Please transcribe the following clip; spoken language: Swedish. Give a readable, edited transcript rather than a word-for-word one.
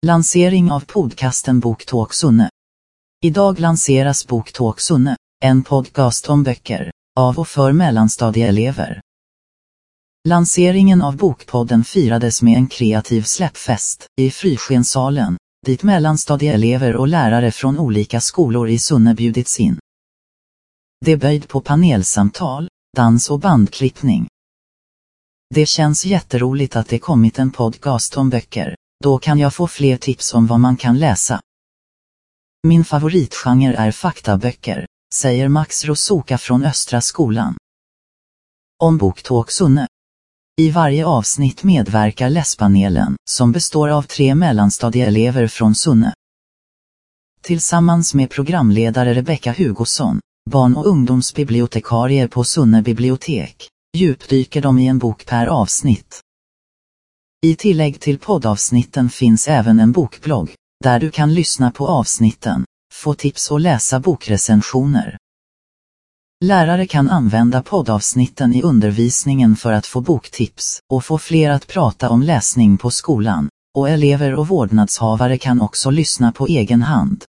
Lansering av podcasten Boktalk Sunne. Idag lanseras Boktalk Sunne, en podcast om böcker, av och för mellanstadieelever. Lanseringen av Bokpodden firades med en kreativ släppfest i Fryskensalen, dit mellanstadieelever och lärare från olika skolor i Sunne bjudits in. Det bjöd på panelsamtal, dans och bandklippning. Det känns jätteroligt att det kommit en podcast om böcker, då kan jag få fler tips om vad man kan läsa. Min favoritgenre är faktaböcker, säger Max Rosoka från Östra skolan. Om Boktalk Sunne. I varje avsnitt medverkar läspanelen, som består av 3 mellanstadieelever från Sunne. Tillsammans med programledare Rebecka Hugosson, barn- och ungdomsbibliotekarie på Sunne bibliotek, djupdyker de i en bok per avsnitt. I tillägg till poddavsnitten finns även en bokblogg, där du kan lyssna på avsnitten, få tips och läsa bokrecensioner. Lärare kan använda poddavsnitten i undervisningen för att få boktips och få fler att prata om läsning på skolan, och elever och vårdnadshavare kan också lyssna på egen hand.